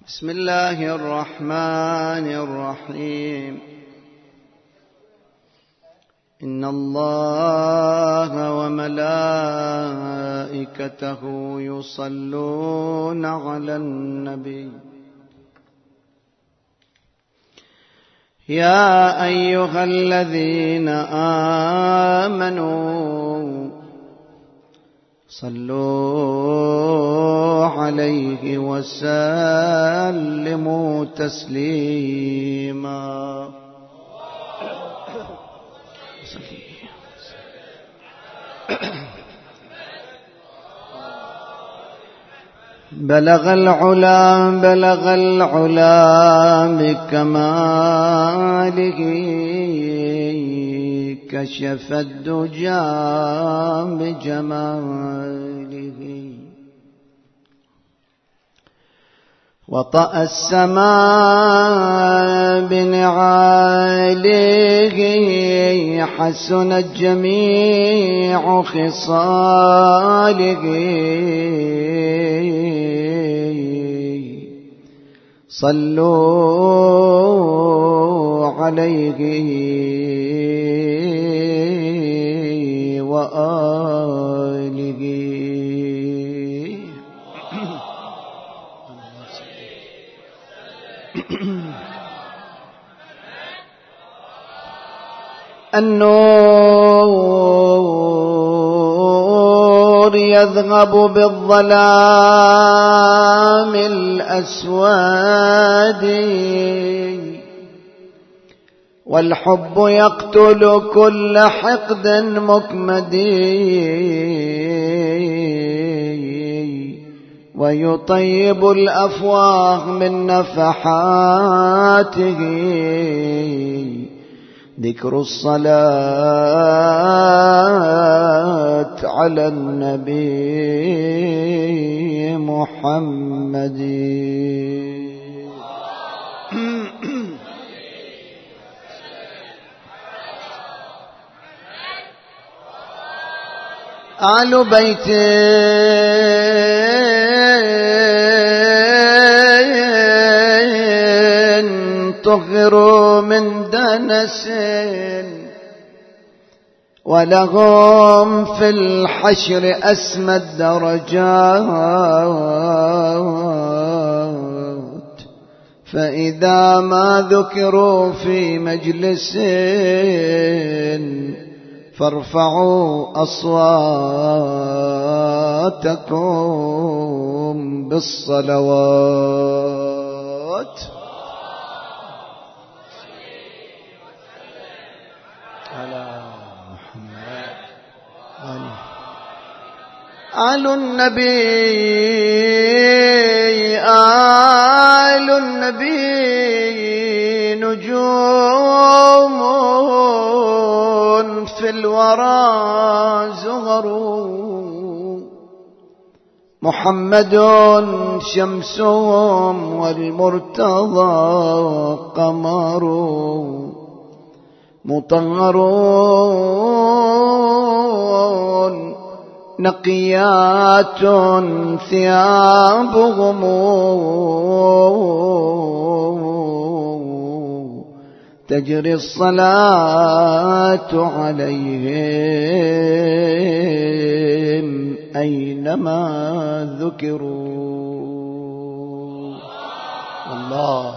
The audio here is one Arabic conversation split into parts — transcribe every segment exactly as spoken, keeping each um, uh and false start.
بسم الله الرحمن الرحيم. إن الله وملائكته يصلون على النبي يا أيها الذين آمنوا صلوا عليه وسلموا تسليما. بلغ العلا بلغ العلا بكماله كشف الدجى بجماله وطأ السماء بنعاله حسنت جميع خصاله صلوا عليه وآله. النور يذهب بالظلام الأسود والحب يقتل كل حقد مكمد ويطيب الأفواه من نفحاته ذكر الصلاة على النبي محمد. آل بيت طهروا من دنس ولهم في الحشر أسمى الدرجات فإذا ما ذكروا في مجلس فارفعوا أصواتكم بالصلوات على محمد. آل النبي آل النبي نجوم في الورى زهروا محمد شمسهم والمرتضى قمر مطهرون نقيات ثيابهم تجري الصلاة عليهم أينما ذكروا. الله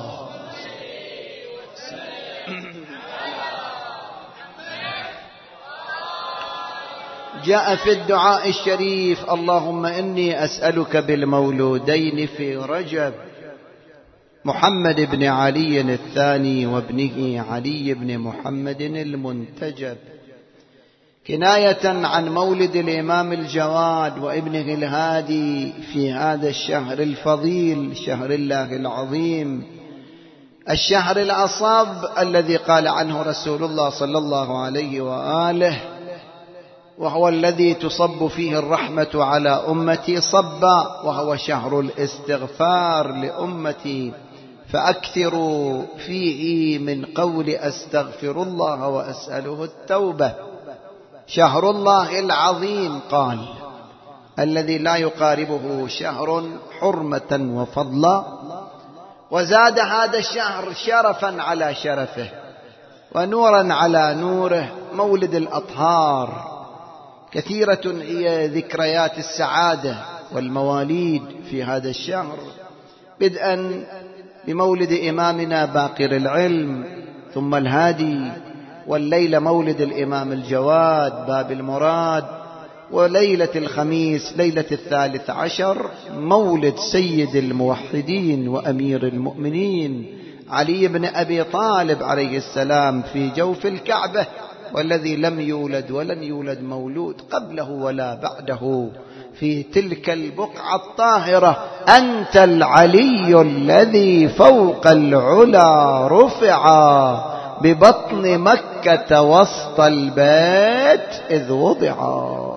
جاء في الدعاء الشريف اللهم إني أسألك بالمولودين في رجب محمد بن علي الثاني وابنه علي بن محمد المنتجب كناية عن مولد الإمام الجواد وابنه الهادي في هذا الشهر الفضيل شهر الله العظيم الشهر العصب الذي قال عنه رسول الله صلى الله عليه وآله وهو الذي تصب فيه الرحمة على أمتي صبا وهو شهر الاستغفار لأمتي فأكثروا فيه من قول أستغفر الله وأسأله التوبة. شهر الله العظيم قال الذي لا يقاربه شهر حرمة وفضلا وزاد هذا الشهر شرفا على شرفه ونورا على نوره مولد الأطهار. كثيرة هي ذكريات السعادة والمواليد في هذا الشهر، بدءا بمولد إمامنا باقر العلم ثم الهادي، والليلة مولد الإمام الجواد باب المراد، وليلة الخميس ليلة الثالث عشر مولد سيد الموحدين وأمير المؤمنين علي بن أبي طالب عليه السلام في جوف الكعبة، والذي لم يولد ولن يولد مولود قبله ولا بعده في تلك البقعة الطاهرة. أنت العلي الذي فوق العلا رفعا ببطن مكة وسط البيت إذ وضعا.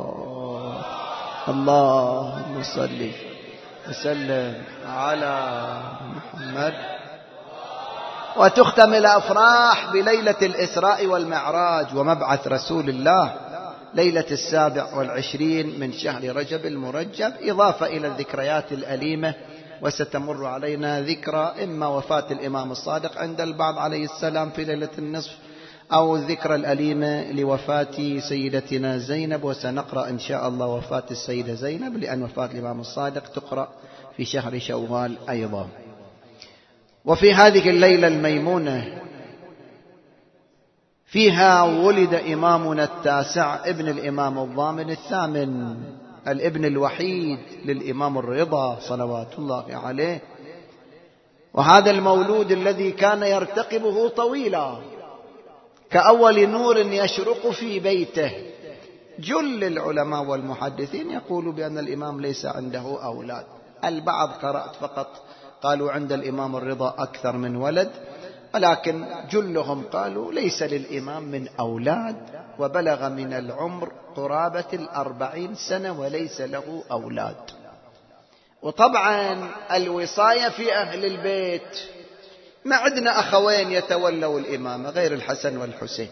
اللهم صل وسلم على محمد. وتختم الأفراح بليلة الإسراء والمعراج ومبعث رسول الله ليلة السابع والعشرين من شهر رجب المرجب، إضافة إلى الذكريات الأليمة. وستمر علينا ذكرى إما وفاة الإمام الصادق عند البعض عليه السلام في ليلة النصف، أو الذكرى الأليمة لوفاة سيدتنا زينب، وسنقرأ إن شاء الله وفاة السيدة زينب لأن وفاة الإمام الصادق تقرأ في شهر شوال أيضا. وفي هذه الليلة الميمونة فيها ولد إمامنا التاسع ابن الإمام الضامن الثامن، الابن الوحيد للإمام الرضا صلوات الله عليه. وهذا المولود الذي كان يرتقبه طويلا كأول نور يشرق في بيته. جل العلماء والمحدثين يقولوا بأن الإمام ليس عنده أولاد، البعض قرأت فقط قالوا عند الإمام الرضا أكثر من ولد، ولكن جلهم قالوا ليس للإمام من أولاد، وبلغ من العمر قرابة الأربعين سنة وليس له أولاد. وطبعا الوصاية في أهل البيت، ما عندنا أخوين يتولوا الإمامة غير الحسن والحسين،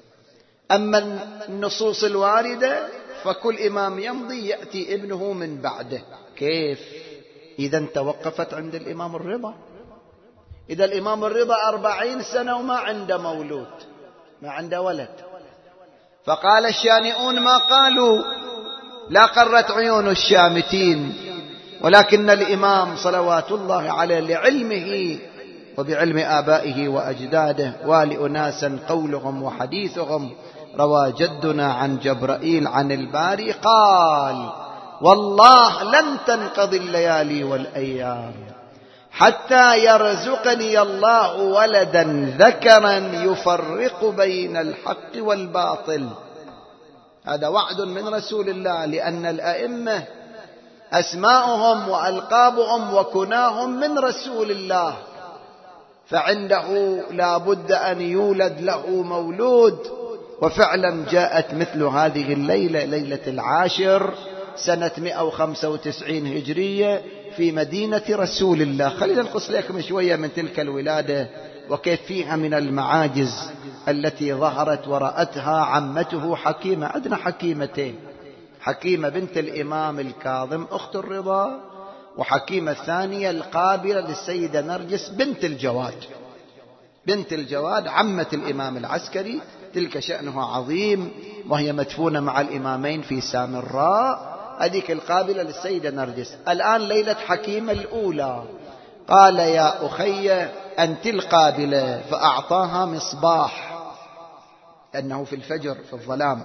أما النصوص الواردة فكل إمام يمضي يأتي ابنه من بعده. كيف إذا توقفت عند الإمام الرضا؟ إذا الإمام الرضا أربعين سنة وما عنده مولود، ما عنده ولد. فقال الشانئون ما قالوا، لا قرت عيون الشامتين، ولكن الإمام صلوات الله عليه لعلمه وبعلم آبائه وأجداده ولأناسا قولهم وحديثهم، روى جدنا عن جبرائيل عن الباري قال: والله لن تنقضي الليالي والأيام حتى يرزقني الله ولدا ذكرا يفرق بين الحق والباطل. هذا وعد من رسول الله، لأن الأئمة أسماؤهم وألقابهم وكناهم من رسول الله، فعنده لا بد أن يولد له مولود. وفعلا جاءت مثل هذه الليلة، ليلة العاشر سنة مئة وخمسة وتسعين هجرية في مدينة رسول الله. خلينا نقص لكم شوية من تلك الولادة وكيف فيها من المعاجز التي ظهرت ورأتها عمته حكيمة. عندنا حكيمتين، حكيمة بنت الإمام الكاظم أخت الرضا، وحكيمة الثانية القابلة للسيدة نرجس بنت الجواد. بنت الجواد عمة الإمام العسكري، تلك شأنها عظيم، وهي مدفونة مع الإمامين في سامراء. هذيك القابلة للسيدة نرجس. الآن ليلة حكيمة الأولى. قال: يا أخي أنت القابلة، فأعطاها مصباح أنه في الفجر في الظلام،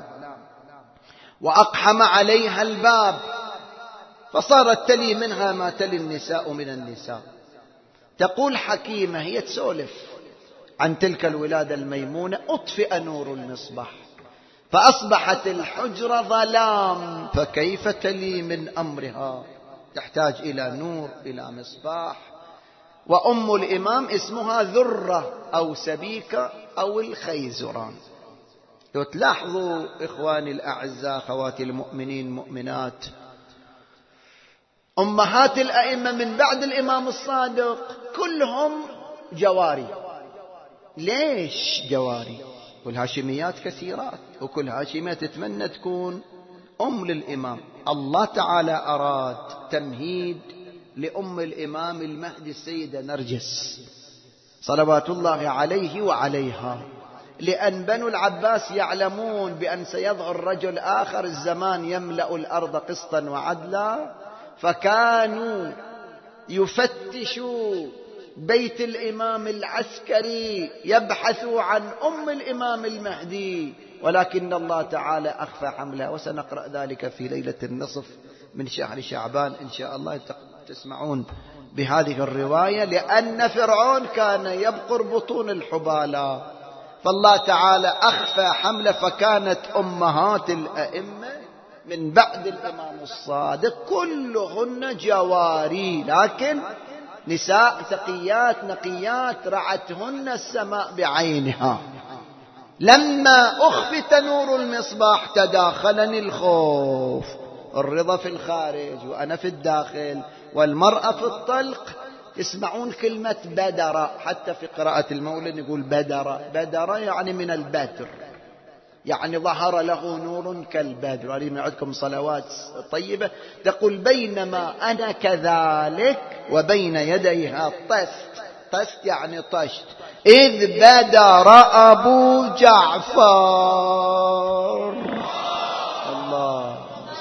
وأقحم عليها الباب، فصارت تلي منها ما تلي النساء من النساء. تقول حكيمة هي تسولف عن تلك الولادة الميمونة: أطفئ نور المصباح فأصبحت الحجرة ظلام، فكيف تلي من أمرها؟ تحتاج إلى نور، إلى مصباح. وأم الإمام اسمها ذرة أو سبيكة أو الخيزران. لو تلاحظوا إخواني الأعزاء خواتي المؤمنين مؤمنات، أمهات الأئمة من بعد الإمام الصادق كلهم جواري. ليش جواري؟ والهاشميات كثيرات، وكل هاشمية تتمنى تكون أم للإمام. الله تعالى أراد تمهيد لأم الإمام المهدي السيدة نرجس صلوات الله عليه وعليها، لأن بنو العباس يعلمون بأن سيظهر رجل آخر الزمان يملأ الأرض قسطا وعدلا، فكانوا يفتشوا بيت الإمام العسكري يبحثوا عن أم الإمام المهدي، ولكن الله تعالى أخفى حملها. وسنقرأ ذلك في ليلة النصف من شهر شعبان إن شاء الله تسمعون بهذه الرواية، لأن فرعون كان يبقر بطون الحبالة، فالله تعالى أخفى حمله، فكانت أمهات الأئمة من بعد الإمام الصادق كلهن جواري، لكن نساء تقيات نقيات رعتهن السماء بعينها. لما أخفت نور المصباح تداخلني الخوف، الرضا في الخارج وأنا في الداخل، والمرأة في الطلق. تسمعون كلمة بدر حتى في قراءة المولد يقول بدر، بدر يعني من البدر، يعني ظهر له نور كالبدر. وعلينا عندكم صلوات طيبة تقول بينما أنا كذلك وبين يديها طست، طست يعني طشت، إذ بدر أبو جعفر. الله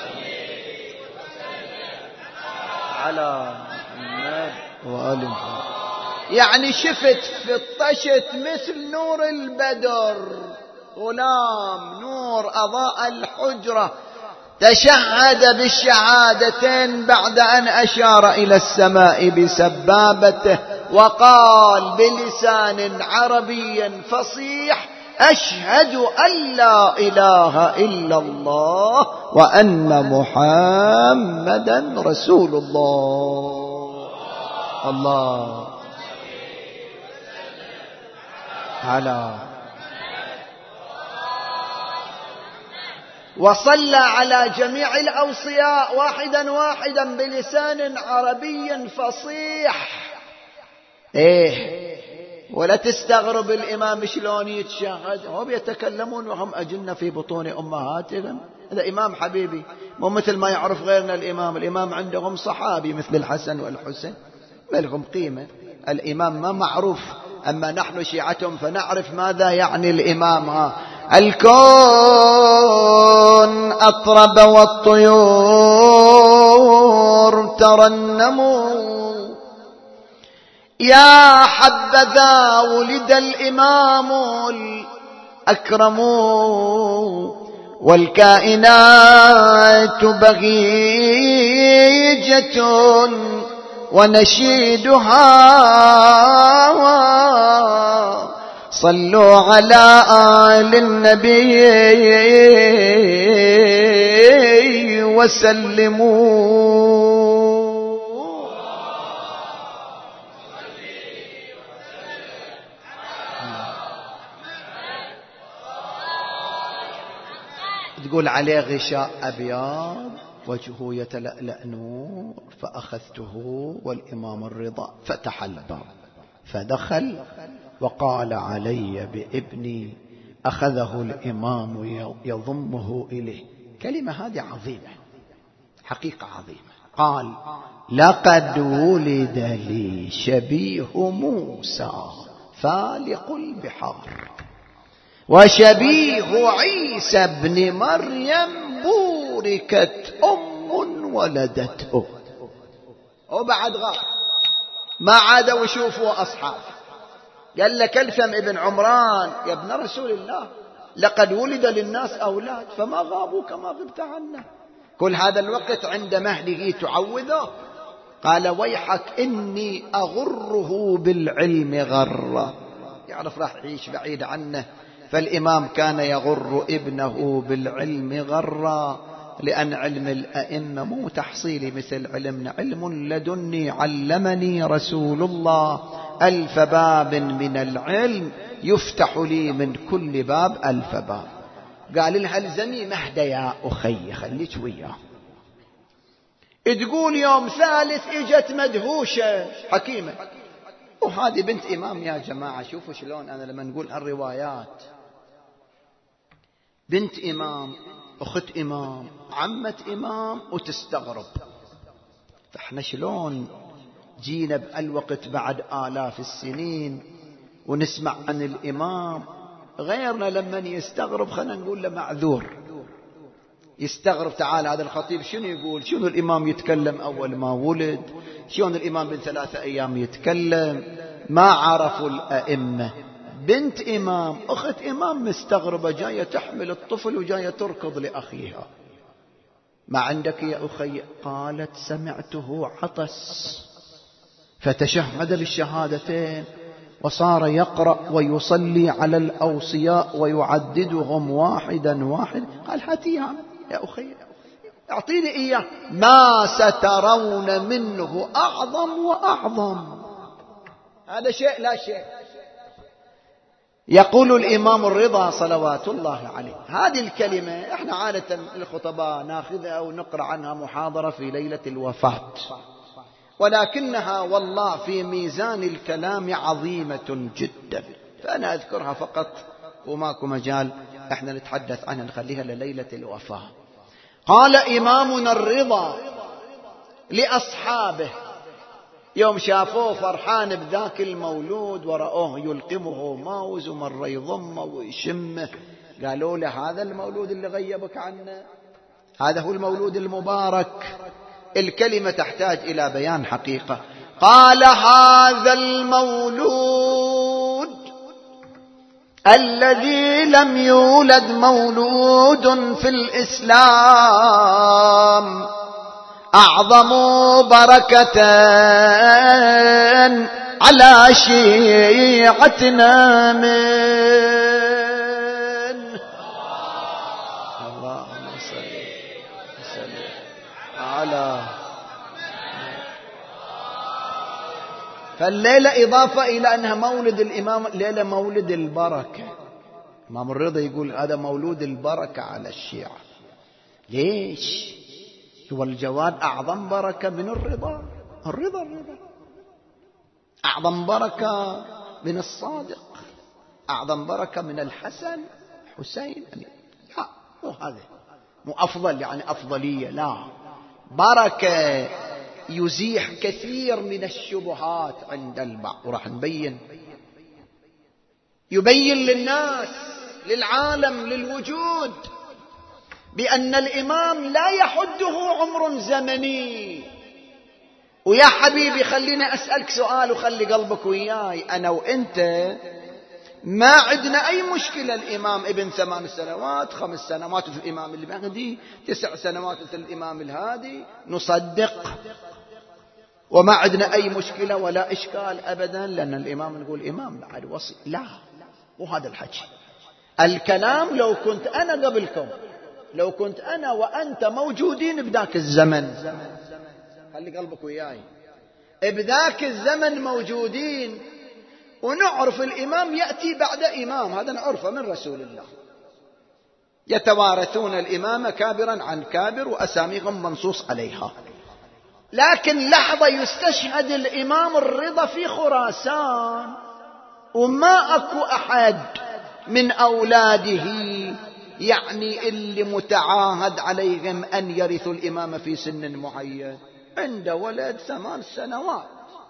على محمد وآل محمد. يعني شفت في الطشت مثل نور البدر، غلام نور أضاء الحجرة، تشهد بالشهادتين بعد أن أشار إلى السماء بسبابته، وقال بلسان عربي فصيح أشهد أن لا إله إلا الله وأن محمدا رسول الله. الله على وصلى على جميع الأوصياء واحدا واحدا بلسان عربي فصيح. إيه ولا تستغرب الإمام شلون يتشهد، هم يتكلمون وهم أجن في بطون أمهاتهم. هذا إمام حبيبي، مو مثل ما يعرف غيرنا الإمام. الإمام عندهم صحابي مثل الحسن والحسين، ما لهم قيمة. الإمام ما معروف، أما نحن شيعتهم فنعرف ماذا يعني الإمام. ها الكون أطرب والطيور ترنموا، يا حبذا ولد الإمام الأكرم، والكائنات بغيجة ونشيدها صلوا على آل النبي وسلموا. تقول عليه غشاء أبيض وجهه يتلألأ نور، فأخذته والإمام الرضا فتح الباب فدخل وقال علي بابني، أخذه الإمام يضمه إليه. كلمة هذه عظيمة، حقيقة عظيمة. قال لقد ولد لي شبيه موسى فالق البحار، وشبيه عيسى ابن مريم بوركت أم ولدته. وبعد غاب ما عادوا يشوفوا أصحاب. قال لك الثم ابن عمران يا ابن رسول الله لقد ولد للناس أولاد فما غابوا كما غبت عنا. كل هذا الوقت عند مهله تعوذه. قال ويحك إني أغره بالعلم غرة، يعرف راح يعيش بعيد عنه. فالإمام كان يغر ابنه بالعلم غرا، لأن علم الأئمة مو تحصيلي مثل علمنا، علم لدني علمني رسول الله ألف باب من العلم يفتح لي من كل باب ألف باب. قال لها الزمي مهدى يا أخي خليك وياه. تقول يوم ثالث اجت مدهوشة حكيمة، وهذه بنت إمام يا جماعة. شوفوا شلون أنا لما نقول الروايات، بنت إمام، أخت إمام، عمة إمام، وتستغرب. فإحنا شلون جينا بالوقت بعد آلاف السنين ونسمع عن الإمام. غيرنا لما يستغرب خلنا نقول له معذور، يستغرب. تعال هذا الخطيب شنو يقول؟ شنو الإمام يتكلم أول ما ولد؟ شلون الإمام بن ثلاثة أيام يتكلم؟ ما عرفوا الأئمة بنت إمام أخت إمام مستغربة جاية تحمل الطفل وجاية تركض لأخيها. ما عندك يا أخي؟ قالت سمعته عطس فتشهد بالشهادتين وصار يقرأ ويصلي على الأوصياء ويعددهم واحدا واحدا. قال هاتيها يا أخي اعطيني إياه. ما سترون منه أعظم وأعظم. هذا شيء لا شيء. يقول الإمام الرضا صلوات الله عليه هذه الكلمة احنا عادة الخطباء ناخذها ونقرأ عنها محاضرة في ليلة الوفاة، ولكنها والله في ميزان الكلام عظيمة جدا، فأنا أذكرها فقط وماكو مجال احنا نتحدث عنها، نخليها لليلة الوفاة. قال إمامنا الرضا لأصحابه يوم شافوه فرحان بذاك المولود ورأوه يلقمه ماوز ومر يضمه ويشمه، قالوا له هذا المولود اللي غيبك عنه، هذا هو المولود المبارك. الكلمة تحتاج إلى بيان حقيقة. قال هذا المولود الذي لم يولد مولود في الإسلام أعظم بركة على شيعتنا من اللهم صل وسلم على. فالليلة إضافة إلى أنها مولد الإمام، ليلة مولد البركة. إمام الرضا يقول هذا مولود البركة على الشيعة. ليش؟ هو الجواد أعظم بركة من الرضا. الرضا الرضا أعظم بركة من الصادق، أعظم بركة من الحسن حسين. لا مو هذا، مو أفضل يعني أفضلية، لا، بركة يزيح كثير من الشبهات عند البعض. وراح نبين، يبين للناس للعالم للوجود بأن الإمام لا يحده عمر زمني. ويا حبيبي خلينا أسألك سؤال وخلي قلبك وياي، أنا وإنت ما عندنا أي مشكلة. الإمام ابن ثمان سنوات، خمس سنوات مثل الإمام المهدي، تسع سنوات مثل الإمام الهادي، نصدق وما عندنا أي مشكلة ولا إشكال أبدا، لأن الإمام نقول إمام بعد وصي. لا، مو هذا الحكي. الكلام لو كنت أنا قبلكم، لو كنت أنا وأنت موجودين بذاك الزمن، خلي قلبك وياي، بذاك الزمن موجودين ونعرف الإمام يأتي بعد إمام، هذا نعرفه من رسول الله، يتوارثون الإمام كابرا عن كابر وأساميهم منصوص عليها. لكن لحظة يستشهد الإمام الرضا في خراسان وما أكو أحد من أولاده يعني اللي متعاهد عليهم أن يرثوا الإمام في سن معين، عنده ولد ثمان سنوات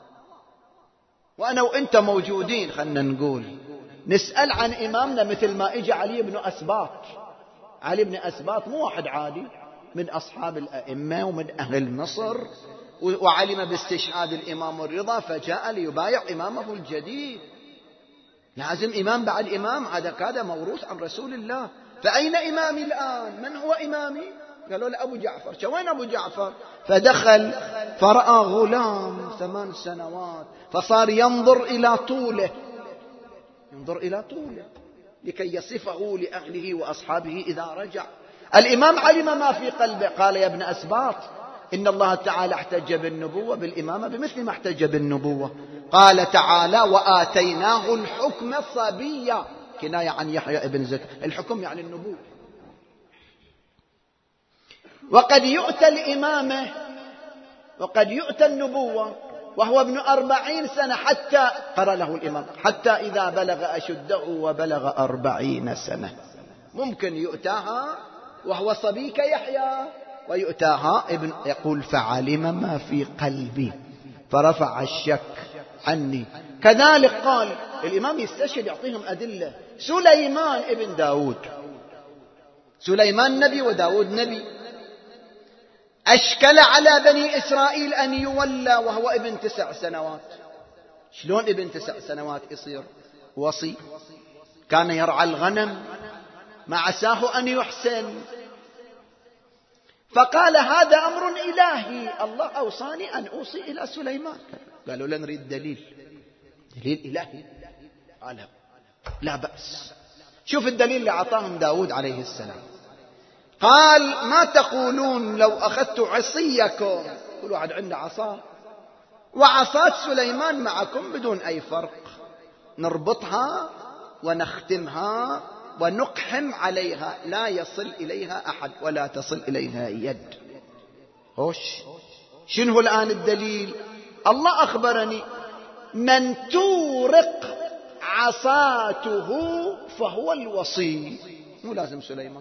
وأنا وإنت موجودين. خلنا نقول نسأل عن إمامنا مثل ما إجى علي بن أسباط. علي بن أسباط مو واحد عادي، من أصحاب الأئمة ومن أهل مصر، وعلم باستشهاد الإمام الرضا فجاء ليبايع إمامه الجديد. لازم إمام بعد إمام، هذا كذا موروث عن رسول الله. فأين إمامي الآن؟ من هو إمامي؟ قالوا له أبو جعفر. وين أبو جعفر؟ فدخل فرأى غلام ثمان سنوات فصار ينظر إلى طوله، ينظر إلى طوله لكي يصفه لأهله وأصحابه إذا رجع. الإمام علم ما في قلبه، قال يا ابن أسباط إن الله تعالى احتج بالنبوة بالإمامة بمثل ما احتج بالنبوة. قال تعالى وآتيناه الحكم صبيا، كناية عن يحيى ابن زكريا، الحكم يعني النبوة. وقد يؤتى الإمامة وقد يؤتى النبوة وهو ابن أربعين سنة، حتى قرأ له الإمام حتى إذا بلغ أشده وبلغ أربعين سنة. ممكن يؤتاها وهو صبي كيحيى، ويؤتاها ابن. يقول فعلم ما في قلبي، فرفع الشك عني. كذلك قال الإمام يستشهد يعطيهم أدلة. سليمان ابن داود، سليمان نبي وداود نبي، أشكل على بني إسرائيل أن يولى وهو ابن تسع سنوات. شلون ابن تسع سنوات يصير وصي؟ كان يرعى الغنم، ما عساه أن يحسن. فقال هذا أمر إلهي، الله أوصاني أن أوصي إلى سليمان. قالوا لا نريد دليل، دليل إلهي. قال لا بأس. شوف الدليل اللي أعطاهم داود عليه السلام. قال ما تقولون لو أخذت عصيكم، كل واحد عنده عصا، وعصات سليمان معكم بدون أي فرق، نربطها ونختمها ونقحم عليها، لا يصل إليها أحد ولا تصل إليها يد. هوش شنو الآن الدليل؟ الله أخبرني من تورق عصاته فهو الوصي، مو لازم سليمان.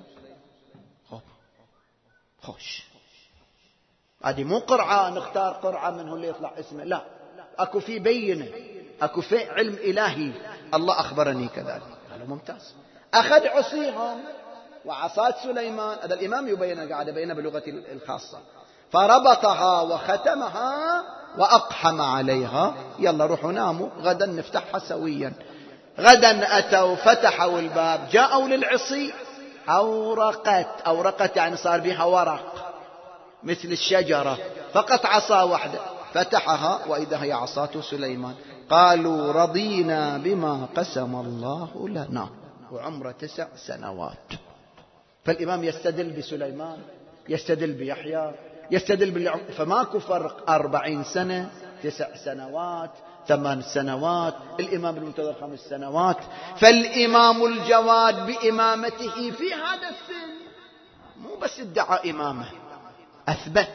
خوش هذه مو قرعة نختار قرعة من هو اللي يطلع اسمه، لا، أكو في بينة، أكو في علم إلهي، الله أخبرني كذلك. قالوا ممتاز. أخذ عصيهم وعصات سليمان، هذا الإمام يبين قاعدة بينه بلغة الخاصة، فربطها وختمها وأقحم عليها. يلا روحوا ناموا، غدا نفتحها سويا. غدا أتوا فتحوا الباب، جاءوا للعصي، أورقت، أورقت يعني صار بها ورق مثل الشجرة، فقط عصا واحدة، فتحها وإذا هي عصاة سليمان. قالوا رضينا بما قسم الله لنا، وعمره تسع سنوات. فالإمام يستدل بسليمان، يستدل بيحيى، يستدل بالعمر، فماكو فرق. أربعين سنة، تسع سنوات، ثمان سنوات، الإمام المنتظر خمس سنوات. فالإمام الجواد بإمامته في هذا السن مو بس ادعى إمامه، أثبت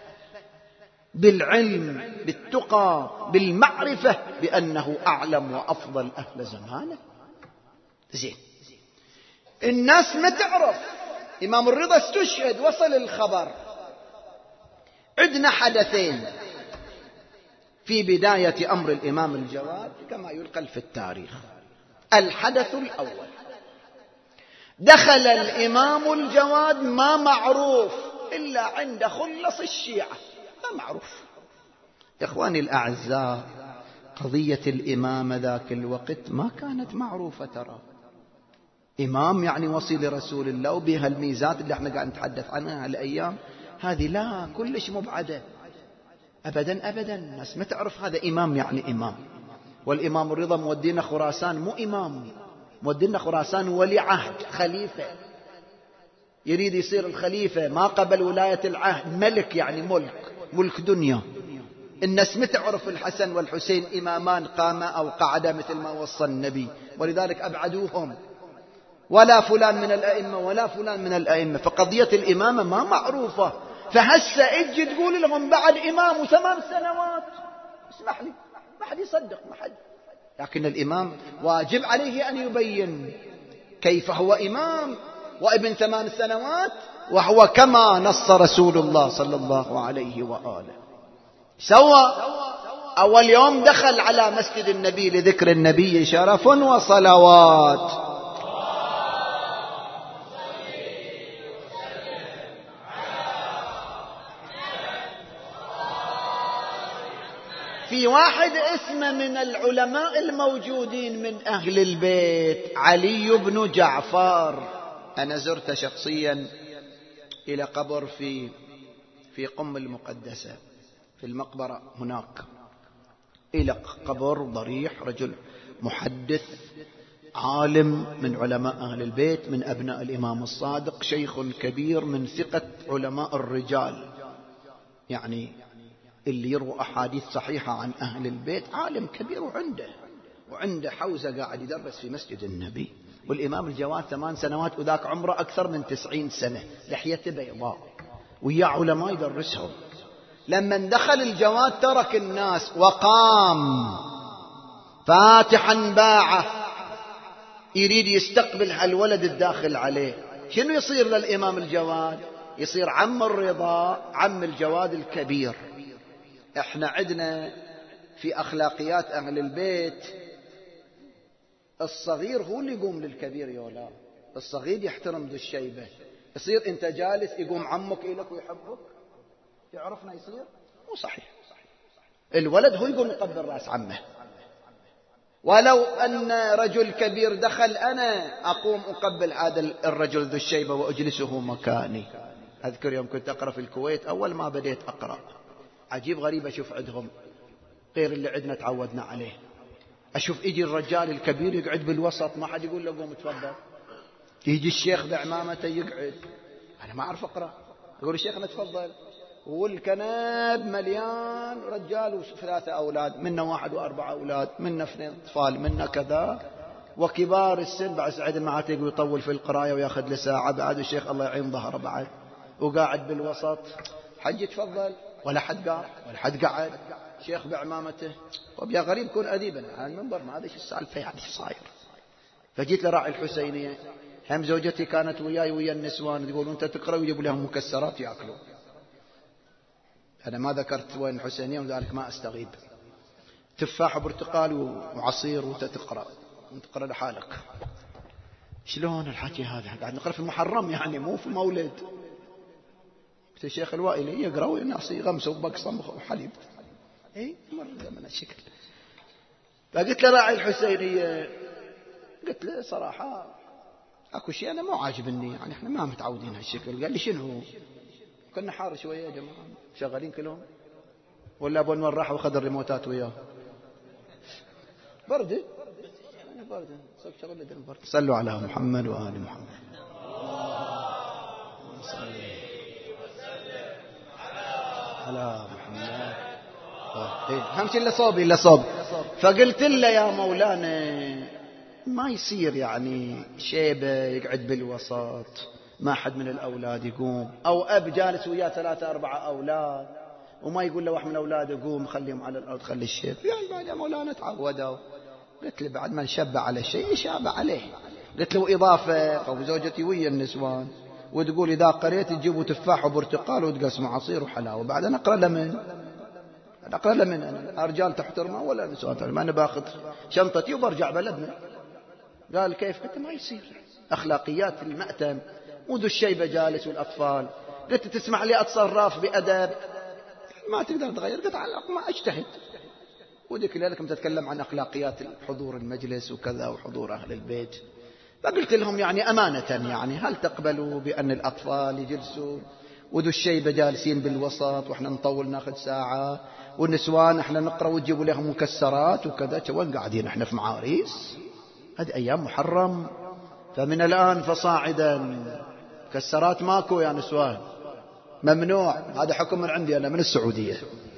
بالعلم بالتقى بالمعرفة بأنه أعلم وأفضل أهل زمانه. زين، الناس ما تعرف. إمام الرضا استشهد، وصل الخبر. عندنا حدثين في بداية أمر الإمام الجواد كما ينقل في التاريخ. الحدث الأول، دخل الإمام الجواد ما معروف إلا عند خلص الشيعة، ما معروف. إخواني الأعزاء، قضية الإمامة ذاك الوقت ما كانت معروفة. ترى إمام يعني وصي لرسول الله، وبها الميزات اللي احنا قاعد نتحدث عنها هالأيام هذه لا كلش مبعدة أبدا أبدا. الناس ما تعرف هذا إمام يعني إمام. والإمام الرضا مودينا خراسان مو إمام، مودينا خراسان ولي عهد، خليفة، يريد يصير الخليفة ما قبل ولاية العهد، ملك يعني ملك، ملك دنيا. الناس ما تعرف الحسن والحسين إمامان قاما أو قعدا مثل ما وصى النبي، ولذلك أبعدوهم. ولا فلان من الأئمة ولا فلان من الأئمة، فقضية الإمامة ما معروفة. فهسه اجي تقول لهم بعد إمام وثمان سنوات، اسمح لي ما حد يصدق، ما حد. لكن الإمام واجب عليه أن يبين كيف هو إمام وابن ثمان سنوات، وهو كما نص رسول الله صلى الله عليه وآله. سوى أول يوم دخل على مسجد النبي لذكر النبي شرف وصلوات. في واحد اسمه من العلماء الموجودين من أهل البيت، علي بن جعفر. أنا زرت شخصيا إلى قبر في في قم المقدسة في المقبرة هناك، إلى قبر ضريح رجل محدث عالم من علماء أهل البيت، من أبناء الإمام الصادق، شيخ كبير من ثقة علماء الرجال، يعني اللي يروى أحاديث صحيحة عن أهل البيت، عالم كبير، وعنده وعنده حوزة قاعد يدرس في مسجد النبي. والإمام الجواد ثمان سنوات، وذاك عمره أكثر من تسعين سنة، لحيته بيضاء، ويا علماء يدرسهم. لما دخل الجواد ترك الناس وقام فاتحا باعه، يريد يستقبل هالولد الداخل عليه. شنو يصير للإمام الجواد؟ يصير عم الرضا، عم الجواد الكبير، احنا عندنا في أخلاقيات أهل البيت الصغير هو اللي يقوم للكبير يولا. الصغير يحترم ذو الشيبة. يصير انت جالس يقوم عمك إليك ويحبك، يعرفنا يصير مو صحيح. الولد هو يقوم يقبل رأس عمه. ولو أن رجل كبير دخل أنا أقوم أقبل هذا الرجل ذو الشيبة وأجلسه مكاني. أذكر يوم كنت أقرأ في الكويت، أول ما بديت أقرأ عجيب غريب أشوف عندهم غير اللي عندنا تعودنا عليه. أشوف يجي الرجال الكبير يقعد بالوسط، ما حد يقول له قوم تفضل. يجي الشيخ بعمامته يقعد، أنا ما أعرف أقرأ، يقول الشيخ تفضل، والكناب مليان رجال وثلاثة أولاد، منا واحد وأربعة أولاد، منا اثنين أطفال، منا كذا، وكبار السن بعد سعيد المعاتق ويطول في القراية وياخذ له ساعة. بعد الشيخ الله يعين ظهره بعد وقاعد بالوسط، حج تفضل ولا حد قاعد ولا حد قاعد، شيخ بعمامته. طب يا غريب كون أديبا على المنبر، ما هذا ايش السالفة يعني ايش صاير. فجيت لراعي الحسينية، هم زوجتي كانت وياي ويا النسوان، يقولون انت تقرأ ويجيبوا لهم مكسرات يأكلوا. أنا ما ذكرت وين الحسينية وذلك ما أستغيب. تفاح وبرتقال وعصير وانت تقرأ، انت تقرأ لحالك. شلون الحكي هذا؟ قاعد نقرأ في المحرم يعني مو في مولد. قلت الشيخ الوائلي يقرأ والناس يغمسوا بقصم وحليب. اي مر من الشكل. فقلت له راعي الحسينية، قلت له صراحة اكو شيء انا مو عاجبني، يعني احنا ما متعودين هالشكل. قال لي شنو؟ كنا حار شوية يا جماعة، شغالين كلهم ولا ابو انور راح واخذ الريموتات وياه؟ برد انا برد صوت شغل لدن برد. صلوا على محمد وآل محمد. على محمد. ايه همشي الا صوبي الا صوب. فقلت له يا مولانا ما يصير يعني شيبه يقعد بالوسط، ما حد من الأولاد يقوم، أو أب جالس وياه ثلاثة أربعة أولاد وما يقول له واحد من الأولاد يقوم خليهم على الأرض خلي الشيب. يعني بعد يا مولانا تعودوا. قلت له بعد ما نشبع على شيء يشابه عليه. قلت له إضافة أو زوجتي ويا النسوان وتقول إذا قريت تجيبوا تفاح وبرتقال وتقسموا عصير وحلاوة، بعد أنا أقرأ لمن أقرأ لمن أنا رجال تحترمه ولا نسوان تحترمه؟ أنا باخذ شنطتي وبرجع بلدنا. قال كيف؟ قلت ما يصير، أخلاقيات المأتم. وذو الشيبة جالس والأطفال. قلت تسمح لي أتصرف بأدب؟ ما تقدر تغير. قلت على الأقل ما أجتهد. ودك لكم تتكلم عن أخلاقيات حضور المجلس وكذا وحضور أهل البيت. فقلت لهم يعني أمانة يعني هل تقبلوا بأن الأطفال يجلسوا وذو الشيبة جالسين بالوسط وإحنا نطول ناخذ ساعة، والنسوان إحنا نقرأ وتجيبوا لهم مكسرات وكذا؟ وين قاعدين إحنا في معاريس؟ هذه أيام محرم. فمن الآن فصاعدا مكسرات ماكو يا نسوان، ممنوع. هذا حكم من عندي أنا من السعودية.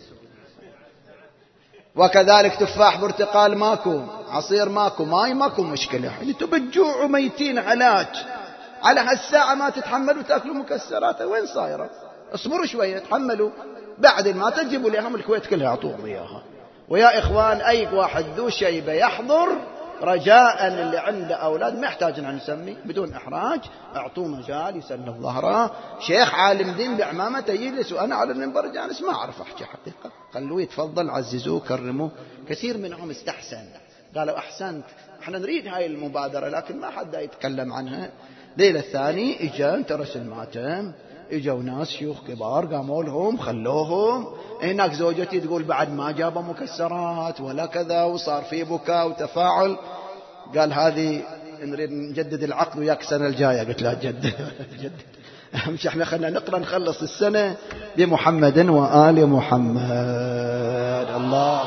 وكذلك تفاح برتقال ماكو، عصير ماكو، ماي ماكو مشكلة. انتوا بتجوعوا ميتين علاج على هالساعة ما تتحملوا تأكلوا مكسرات؟ وين صايرة؟ اصبروا شوية تحملوا، بعد ما تجيبوا لهم الكويت كلها يعطوهم إياها. ويا إخوان أي واحد ذو شيبة يحضر رجاء اللي عنده أولاد ما يحتاج أن نسمي بدون إحراج، أعطوه مجال يسند ظهره. شيخ عالم دين بعمامته يجلس وأنا على المنبر جالس ما أعرف أحكي حقيقة، خلوه يتفضل، عززوه كرموه. كثير منهم استحسن قالوا أحسنت، احنا نريد هاي المبادرة لكن ما حد يتكلم عنها. ليلة الثاني إجا انترس الماتم، إجوا ناس شيوخ كبار قاموا لهم خلوهم. هناك زوجتي تقول بعد ما جابوا مكسرات ولا كذا، وصار في بكاء وتفاعل. قال هذه نريد نجدد العقد وياك السنة الجاية. قلت لا جدد جدد مش احنا خلنا نقرأ نخلص السنة بمحمد وآل محمد. الله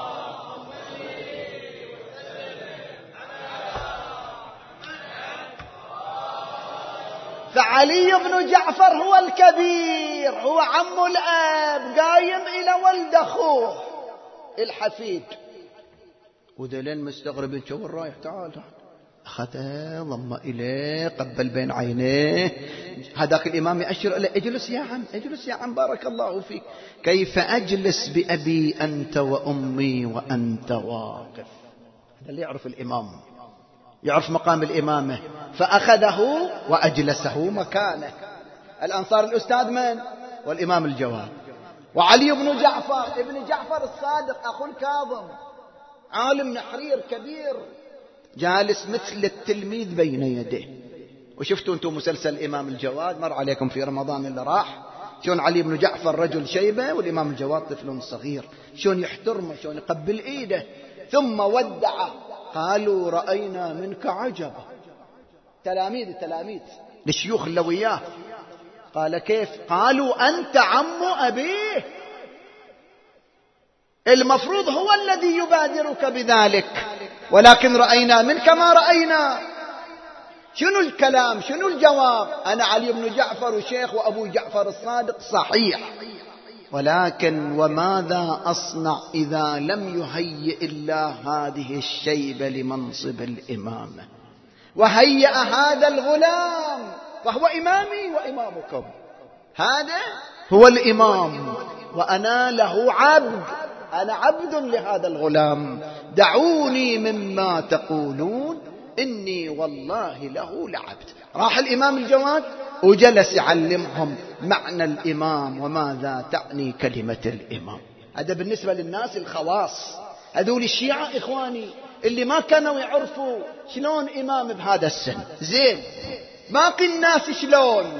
فعلي بن جعفر هو الكبير، هو عم الأب، قايم إلى ولد أخوه الحفيد. ودلين مستغرب شو الرايح، تعال أخذه ضم إليه قبل بين عينيه. هذاك الإمام يأشر له اجلس يا عم، اجلس يا عم بارك الله فيك. كيف أجلس بأبي أنت وأمي وأنت واقف؟ هذا اللي يعرف الإمام، يعرف مقام الإمامة. فأخذه وأجلسه مكانه. الأنصار الأستاذ من؟ والإمام الجواد. وعلي بن جعفر ابن جعفر الصادق أخو الكاظم، عالم نحرير كبير، جالس مثل التلميذ بين يديه. وشفتوا أنتم مسلسل الإمام الجواد مر عليكم في رمضان اللي راح، شون علي بن جعفر رجل شيبة والإمام الجواد طفل صغير، شون يحترمه، شون يقبل إيده. ثم ودعه، قالوا رأينا منك عجبا، تلاميذ تلاميذ للشيوخ اللي وياه. قال كيف؟ قالوا أنت عم أبيه، المفروض هو الذي يبادرك بذلك، ولكن رأينا منك ما رأينا. شنو الكلام؟ شنو الجواب؟ أنا علي بن جعفر وشيخ وأبو جعفر الصادق صحيح، ولكن وماذا أصنع إذا لم يهيئ الله هذه الشيبة لمنصب الإمامة؟ وهيأ هذا الغلام فهو إمامي وإمامكم، هذا هو الإمام وأنا له عبد، أنا عبد لهذا الغلام، دعوني مما تقولون إني والله له لعبد. راح الإمام الجواد وجلس يعلمهم معنى الإمام وماذا تعني كلمة الإمام. هذا بالنسبة للناس الخواص، هذول الشيعة إخواني اللي ما كانوا يعرفوا شلون إمام بهذا السن. زين، باقي الناس شلون؟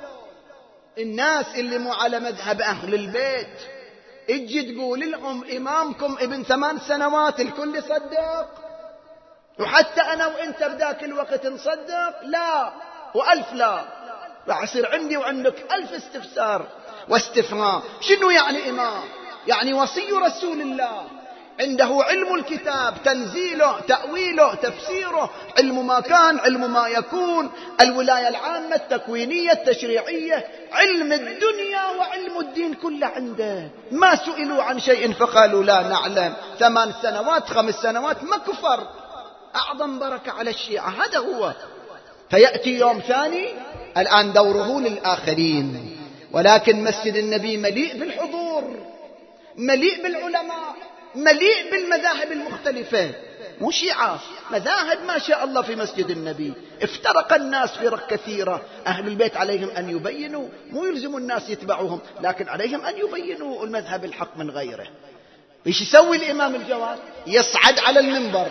الناس اللي مو على مذهب أهل البيت اجي تقول لهم إمامكم ابن ثمان سنوات الكل يصدق، وحتى أنا وإنت بذاك الوقت نصدق؟ لا وألف لا. راح يصير عندي وعندك ألف استفسار واستفهام. شنو يعني إمام؟ يعني وصي رسول الله، عنده علم الكتاب، تنزيله، تأويله، تفسيره، علم ما كان، علم ما يكون، الولاية العامة، التكوينية، التشريعية، علم الدنيا وعلم الدين كله عنده. ما سئلوا عن شيء فقالوا لا نعلم. ثمان سنوات خمس سنوات ما كفر. أعظم بركة على الشيعة هذا هو. فيأتي يوم ثاني، الآن دوره للآخرين، ولكن مسجد النبي مليء بالحضور، مليء بالعلماء، مليء بالمذاهب المختلفة، مو شيعة، مذاهب ما شاء الله في مسجد النبي. افترق الناس فرق كثيرة، أهل البيت عليهم أن يبينوا، مو يلزموا الناس يتبعوهم، لكن عليهم أن يبينوا المذهب الحق من غيره. ايش يسوي الإمام الجواد؟ يصعد على المنبر،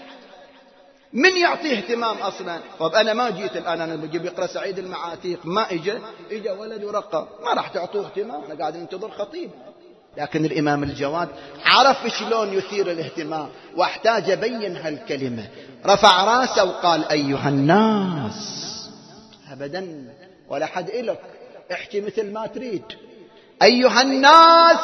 من يعطيه اهتمام أصلا؟ طب أنا ما جيت الآن أنا بجيب يقرأ سعيد المعاتيق، ما إجا إجا ولد ورقة، ما راح تعطوه اهتمام، أنا قاعد ننتظر خطيب. لكن الإمام الجواد عرف شلون يثير الاهتمام، واحتاج بين هالكلمة. رفع راسه وقال أيها الناس. أبدا، ولا حد إلك، احكي مثل ما تريد. أيها الناس،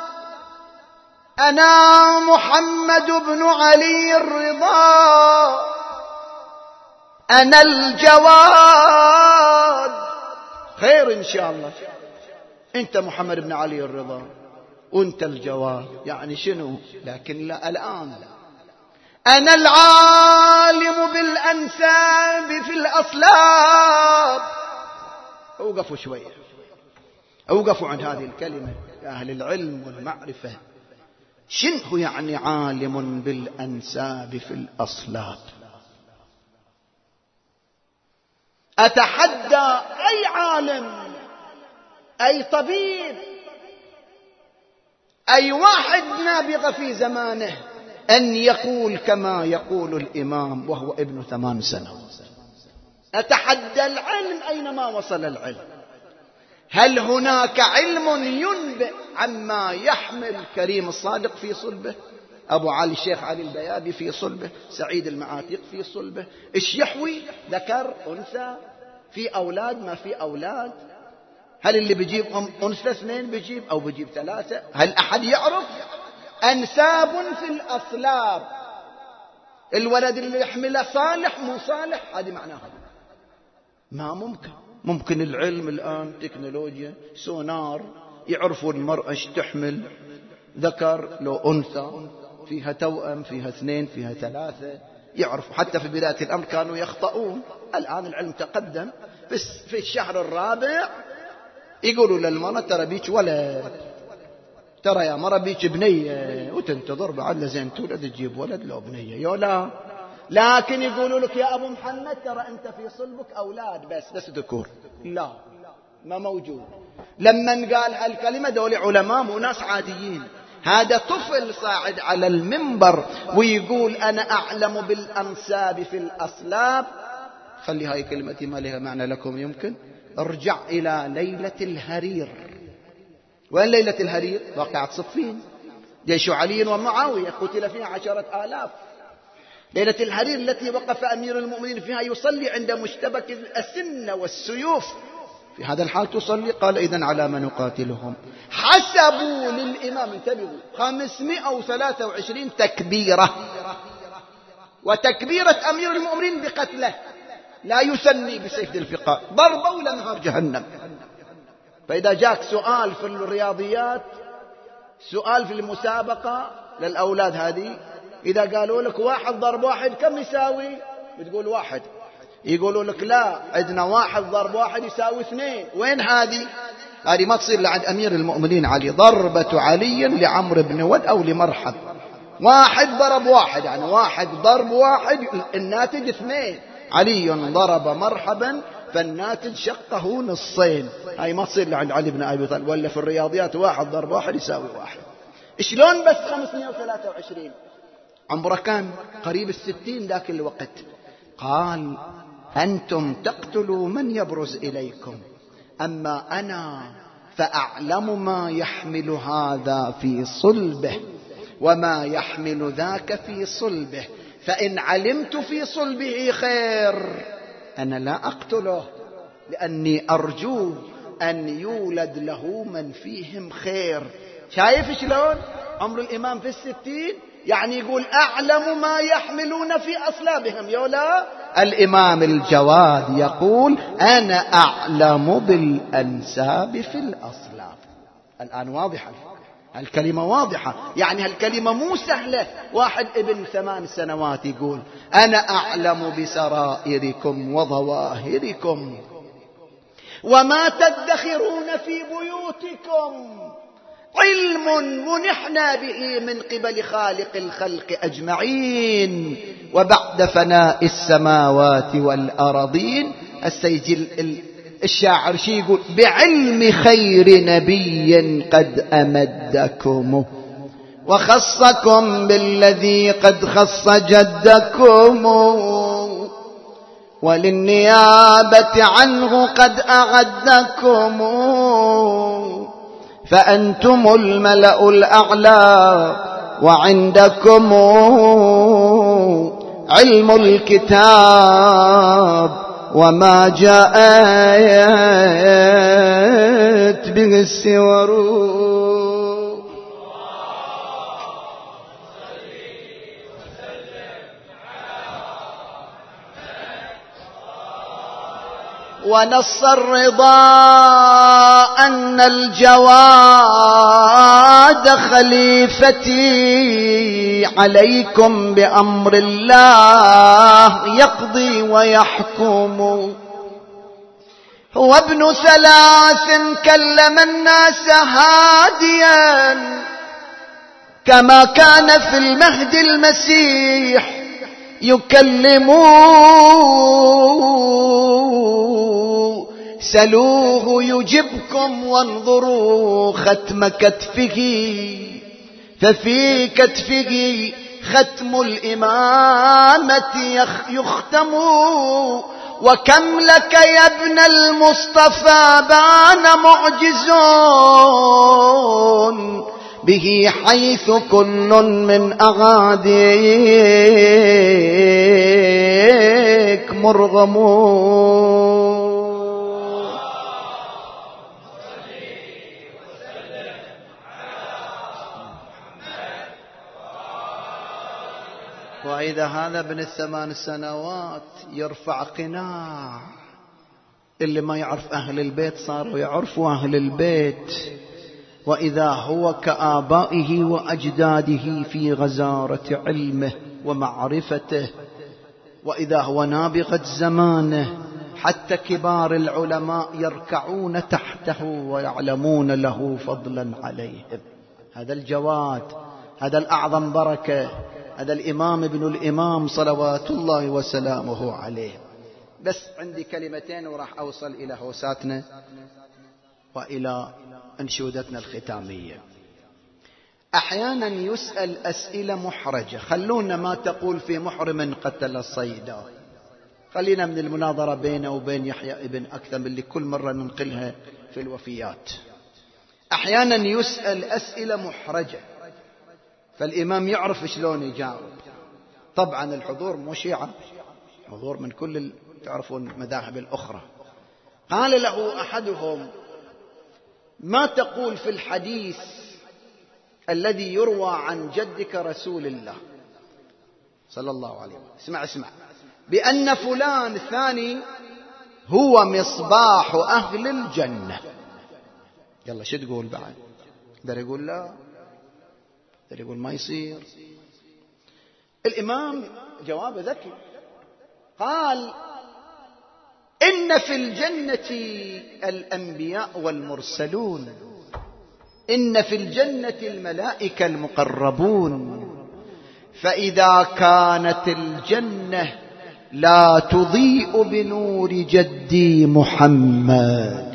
أنا محمد بن علي الرضا، أنا الجواد. خير إن شاء الله، أنت محمد بن علي الرضا وأنت الجواد، يعني شنو؟ لكن لا، الآن أنا العالم بالأنساب في الأصلاب. أوقفوا شوية، أوقفوا عن هذه الكلمة يا أهل العلم والمعرفة. شنو يعني عالم بالأنساب في الأصلاب؟ أتحدى أي عالم، أي طبيب، أي واحد نابغة في زمانه أن يقول كما يقول الإمام وهو ابن ثمان سنوات. أتحدى العلم أينما وصل العلم. هل هناك علم ينبئ عما يحمل كريم الصادق في صلبه؟ أبو علي الشيخ علي البيابي في صلبه، سعيد المعاتيق في صلبه. إيش يحوي؟ ذكر أنثى، في أولاد ما في أولاد؟ هل اللي بيجيب أنثى اثنين بيجيب أو بيجيب ثلاثة؟ هل أحد يعرف؟ أنساب في الأصلاب، الولد اللي يحمله صالح مو صالح، هذه معناها ما ممكن. ممكن العلم الآن تكنولوجيا سونار يعرفوا المرأة ايش تحمل، ذكر لو أنثى، فيها توأم، فيها اثنين، فيها ثلاثة، يعرفوا. حتى في بداية الأمر كانوا يخطئون، الآن العلم تقدم. بس في الشهر الرابع يقولوا للمرأة ترى بيك ولد، ترى يا مرة بيك بنية، وتنتظر بعد لزين تولد تجيب ولد لو بنية يولا. لكن يقولوا لك يا أبو محمد ترى أنت في صلبك أولاد بس بس ذكور، لا ما موجود. لمن قال هالكلمة دول علماء مو ناس عاديين. هذا طفل صاعد على المنبر ويقول أنا أعلم بالأنساب في الأصلاب. خلي هاي كلمتي ما لها معنى لكم يمكن. ارجع إلى ليلة الهرير. وين ليلة الهرير؟ واقعة صفين، جيش علي ومعاوية قتل فيها عشرة آلاف. ليلة الهرير التي وقف أمير المؤمنين فيها يصلي عند مشتبك الأسنة والسيوف. في هذا الحال تصلي؟ قال إذن على ما نقاتلهم. حسبوا للإمام، انتبهوا، خمسمائة وثلاثة وعشرين تكبيرة، وتكبيرة أمير المؤمنين بقتله، لا يسني بسيف ذي الفقاء، ضربة ولا نهار جهنم. فإذا جاك سؤال في الرياضيات، سؤال في المسابقة للأولاد هذه، إذا قالوا لك واحد ضرب واحد كم يساوي؟ بتقول واحد. يقولوا لك لا، عندنا واحد ضرب واحد يساوي اثنين. وين هذه؟ هذه ما تصير لعند أمير المؤمنين علي. ضربة علي لعمرو بن ود أو لمرحب، واحد ضرب واحد، يعني واحد ضرب واحد الناتج اثنين. علي ضرب مرحبا فالناتج شقه نصين. هاي ما تصير لعند علي بن أبي طالب. ولا في الرياضيات واحد ضرب واحد يساوي واحد. شلون بس خمسمائة وثلاثة وعشرين؟ عمره كان قريب الستين ذاك الوقت. قال أنتم تقتلوا من يبرز إليكم، أما أنا فأعلم ما يحمل هذا في صلبه وما يحمل ذاك في صلبه، فإن علمت في صلبه خير أنا لا أقتله، لأني أرجو أن يولد له من فيهم خير. شايف شلون عمر الإمام في الستين؟ يعني يقول أعلم ما يحملون في أصلابهم. يولا الإمام الجواد يقول أنا أعلم بالأنساب في الأصلاب. الآن واضحة الكلمة، واضحة. يعني هالكلمة مو سهلة. واحد ابن ثمان سنوات يقول أنا أعلم بسرائركم وظواهركم وما تدخرون في بيوتكم، علم منحنا به من قبل خالق الخلق أجمعين، وبعد فناء السماوات والأرضين. السيد الشاعر شي يقول بعلم خير نبي قد أمدكم وخصكم بالذي قد خص جدكم، وللنيابة عنه قد أعدكم، فأنتم الملأ الأعلى وعندكم علم الكتاب وما جاءت به السور. ونص الرضا أن الجواد خليفتي عليكم بأمر الله يقضي ويحكم، هو ابن ثلاث كلم الناس هاديا كما كان في المهد المسيح يكلمون، سلوه يجبكم وانظروا ختم كتفه، ففي كتفه ختم الإمامة يختم، وكم لك يا ابن المصطفى بان معجزون به حيث كل من أعاديك مرغمون. وإذا هذا ابن الثمان سنوات يرفع قناع، اللي ما يعرف أهل البيت صاروا يعرفوا أهل البيت، وإذا هو كآبائه وأجداده في غزارة علمه ومعرفته، وإذا هو نابغة زمانه، حتى كبار العلماء يركعون تحته ويعلمون له فضلا عليهم. هذا الجواد، هذا الأعظم بركة، هذا الإمام ابن الإمام صلوات الله وسلامه عليه. بس عندي كلمتين وراح أوصل إلى هوساتنا. وإلى أنشودتنا الختامية. أحيانا يسأل أسئلة محرجة. خلونا ما تقول في محرم قتل الصيدا، خلينا من المناظرة بينه وبين يحيى ابن أكثم اللي كل مرة ننقلها في الوفيات. أحيانا يسأل أسئلة محرجة فالإمام يعرف شلون يجاوب. طبعا الحضور مو شيعة، حضور من كل تعرفون المذاهب الأخرى. قال له أحدهم: ما تقول في الحديث الذي يروى عن جدك رسول الله صلى الله عليه وسلم، اسمع اسمع، بأن فلان الثاني هو مصباح أهل الجنة؟ يلا شو تقول بعد؟ يقدر يقول لا، يقدر يقول ما يصير. الإمام جواب ذكي، قال: إن في الجنة الأنبياء والمرسلون، إن في الجنة الملائكة المقربون، فإذا كانت الجنة لا تضيء بنور جدي محمد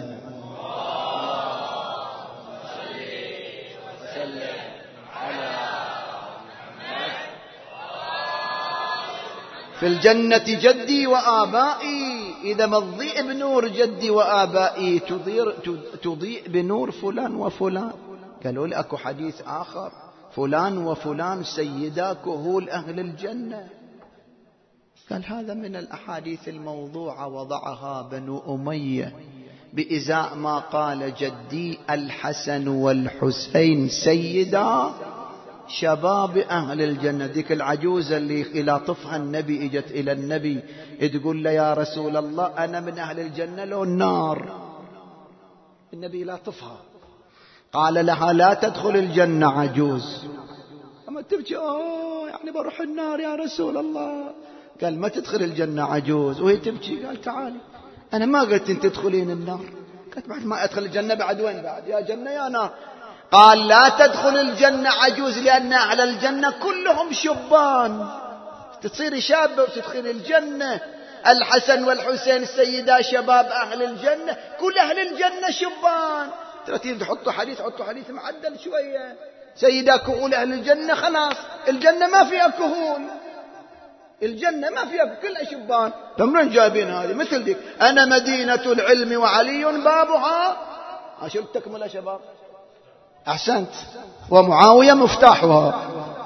في الجنة جدي وآبائي، إذا ما تضيء بنور جدي وآبائي تضيء, تضيء بنور فلان وفلان. قالوا لي أكو حديث آخر: فلان وفلان سيدا كهول أهل الجنة. قال هذا من الأحاديث الموضوعة وضعها بنو أمية بإزاء ما قال جدي الحسن والحسين سيدا شباب أهل الجنة. ذيك العجوزة اللي إلى طفها النبي اجت إلى النبي تقول له: يا رسول الله أنا من أهل الجنة لو النار. النبي لا طفها، قال لها: لا تدخل الجنة عجوز. أما تبكي: أوه يعني بروح النار يا رسول الله. قال: ما تدخل الجنة عجوز. وهي تبكي قال: تعالي، أنا ما قلت أنت تدخلين النار. قالت: بعد ما أدخل الجنة بعد وين بعد؟ يا جنة يا نار. قال: لا تدخل الجنة عجوز، لأن أهل الجنة كلهم شبان، تصير شابة وتدخل الجنة. الحسن والحسين السيدا شباب أهل الجنة، كل أهل الجنة شبان. ترتيب تحطوا حديث حطوا حديث معدل شوية، سيدا كهول أهل الجنة، خلاص الجنة ما فيها كهول، الجنة ما فيها كلها شبان. تمرين جايبين هذه مثل ديك: أنا مدينة العلم وعلي بابها. شو التكمل يا شباب؟ أحسنت. ومعاوية مفتاحها.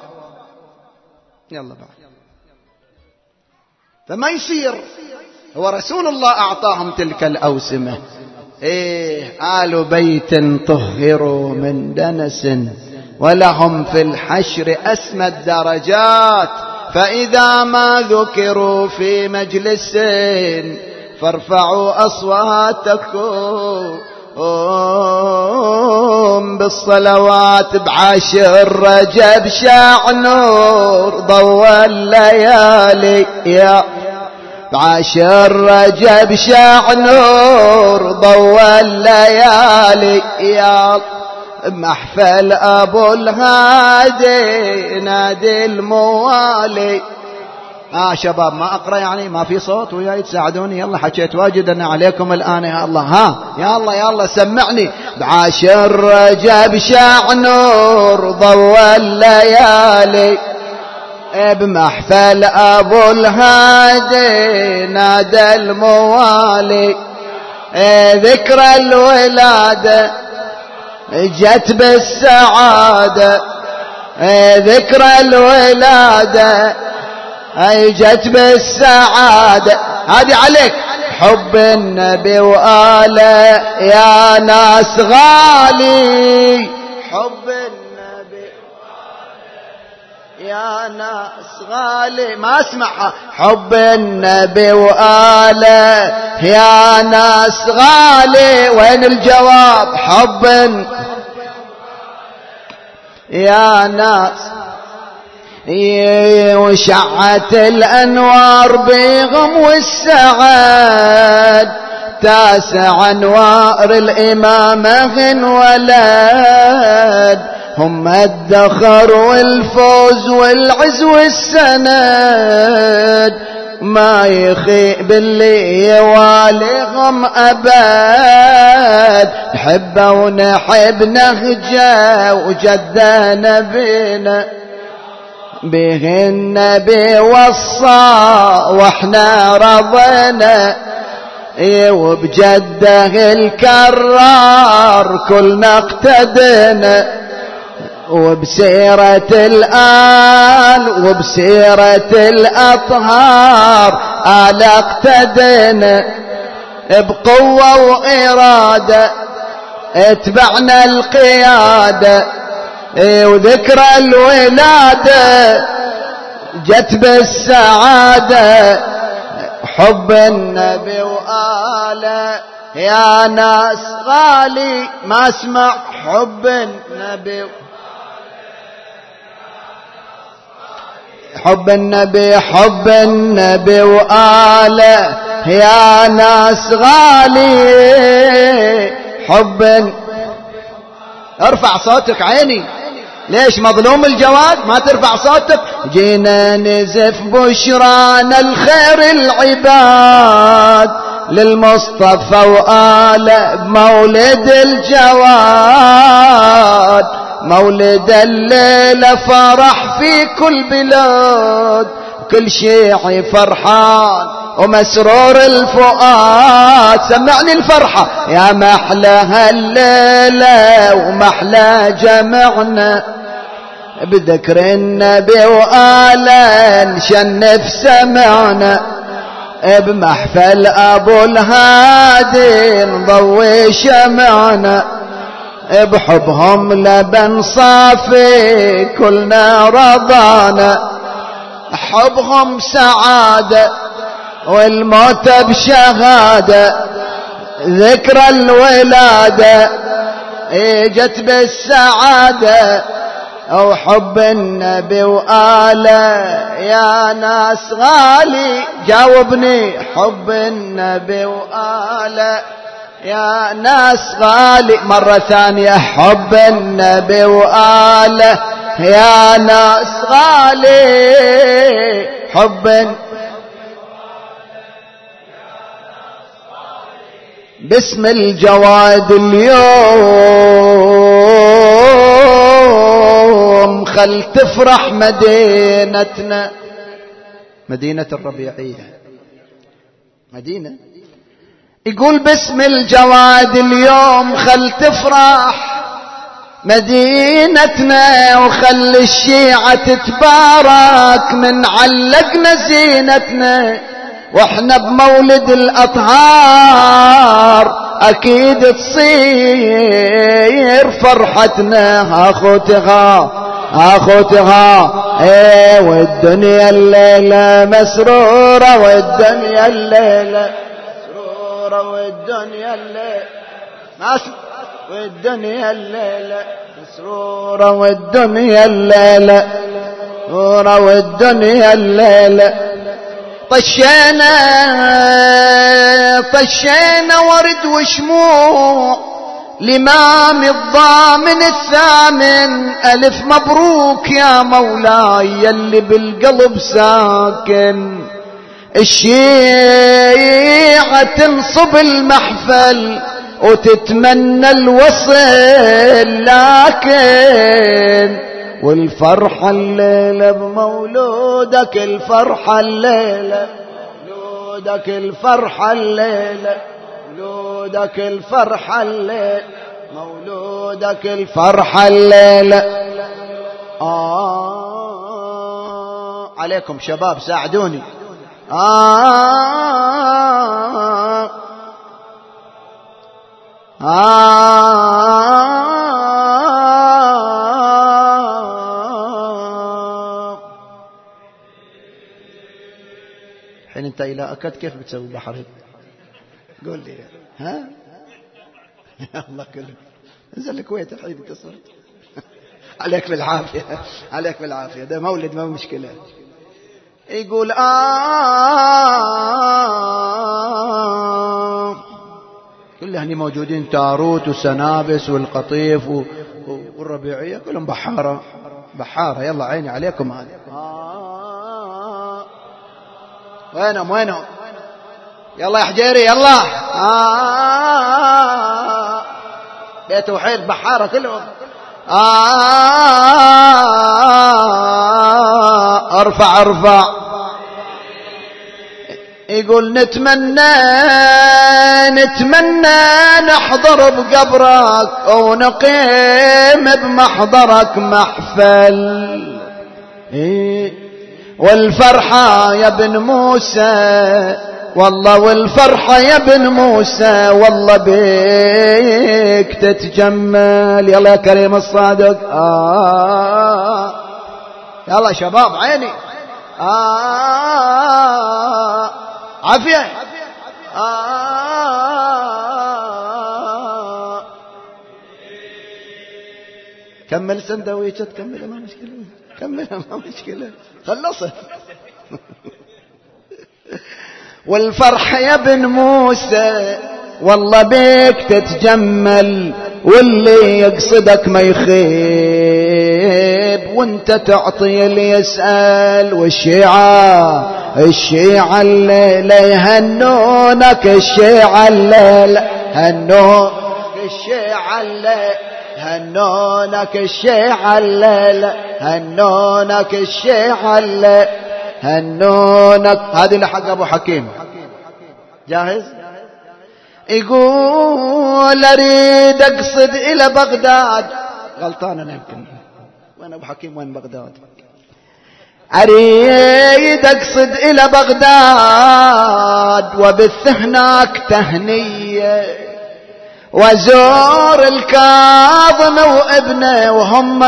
يلا بعد. فما يصير. هو رسول الله أعطاهم تلك الأوسمة. إيه، آل بيت طهروا من دنس ولهم في الحشر أسمى الدرجات، فإذا ما ذكروا في مجلس فارفعوا أصواتكم بالصلوات. بعشر رجب شاع نور ضوى الليالي، يا بعشر رجب شاع نور ضوى الليالي، يا محفل أبو الهادي نادي الموالي. آه شباب ما أقرأ يعني ما في صوت وياي تساعدوني. يلا حكيت واجد أنا عليكم الآن. يا الله ها يلا يلا سمعني. بعشر رجب شاع نور ضوى الليالي، بمحفل أبو الهادي نادى الموالي. ذكرى الولادة جت بالسعادة، ذكرى الولادة جت بالسعادة. هذه عليك. حب النبي وآله يا ناس غالي، حب النبي يا ناس غالي. ما اسمعها. حب النبي وآله يا ناس غالي. وين الجواب؟ حب يا ناس. وشعت الأنوار بيغم والسعاد، تاسع أنوار الإمامة ولد، هم الدخر والفوز والعز والسند. ما يخيب اللي يواليهم أبد. نحبه ونحب نهجه وجده نبينا به النبي وصى واحنا رضينا وبجده الكرار كلنا اقتدنا وبسيرة الآل وبسيرة الأطهار آل اقتدنا بقوة وإرادة اتبعنا القيادة وذكرى الولادة جت بالسعادة حب النبي وآله يا ناس غالي ما اسمع حب النبي حب النبي حب النبي وآله يا ناس غالي حب. ارفع صوتك عيني ليش مظلوم الجواد ما ترفع صوتك. جينا نزف بشرانا الخير العباد للمصطفى وآله بمولد الجواد مولد الليلة فرح في كل بلاد كل شيعي فرحان ومسرور الفؤاد. سمعني الفرحة يا محلى هالليلة ومحلى جمعنا بذكر النبي وآله نشنف سمعنا بمحفل أبو الهادي نضوي شمعنا بحبهم لبن صافي كلنا رضانا حبهم سعادة والموت بشهادة ذكرى الولادة اجت بالسعادة او حب النبي وآله يا ناس غالي جاوبني حب النبي وآله يا ناس غالي مرة ثانية حب النبي وآله يا ناس غالي حب. باسم الجواد اليوم خل تفرح مدينتنا مدينة الربيعية مدينة يقول باسم الجواد اليوم خل تفرح مدينتنا وخل الشيعة تتبارك من علقنا زينتنا واحنا بمولد الأطهار اكيد تصير فرحتنا اخوتها اخوتها ايه والدنيا الليلة مسرورة والدنيا الليلة مسرورة والدنيا الليلة والدنيا الليلة مسرورة والدنيا الليلة مسرورة والدنيا الليلة. طشينا طشينا ورد وشموع الإمام الضامن الثامن ألف مبروك يا مولاي يلي بالقلب ساكن. الشيعة تنصب المحفل وتتمنى الوصل لكن والفرحة الليلة بمولودك الفرحة الليلة مولودك الفرحة الليلة مولودك الفرحة الليلة مولودك الفرحة الليلة. آه عليكم شباب ساعدوني. آه آه حين انت الى اكد كيف بتسوي بحر قول لي ها الله كله انزل الكويت الحين اتصل عليك بالعافيه عليك بالعافيه ده مولد ما مشكله. يقول آه كل هني موجودين تاروت وسنابس والقطيف والربيعية كلهم بحارة بحارة. يلا عيني عليكم هذه. آه وينهم وينهم؟ يلا يا حجيري يلا. آه بيت وحيد بحارة كلهم. آه ارفع ارفع. يقول نتمنى نتمنى نحضر بقبرك ونقيم بمحضرك محفل. إيه والفرحة يا ابن موسى والله والفرحة يا ابن موسى والله بيك تتجمل. يلا يا كريم الصادق. آه يلا شباب عيني. آه عافية. آه كمل سندويشة كمل ما مشكلة كمل ما مشكلة خلصت. والفرح يا ابن موسى والله بيك تتجمل واللي يقصدك ما يخيب وانت تعطي اللي يسأل. والشيعة الشيعة الليلة يهنونك الشيعة الليلة هنونك الشيعة الليلة هنونك الشيعة الليلة هنونك الشيعة الليلة هنونك. هذه اللي حق أبو حكيم. جاهز؟ يقول أريد أقصد إلى بغداد. غلطان أنا يمكن. وين أبو حكيم وين بغداد؟ أريد أقصد إلى بغداد وبث هناك تهنية وزور الكاظم وابنه وهم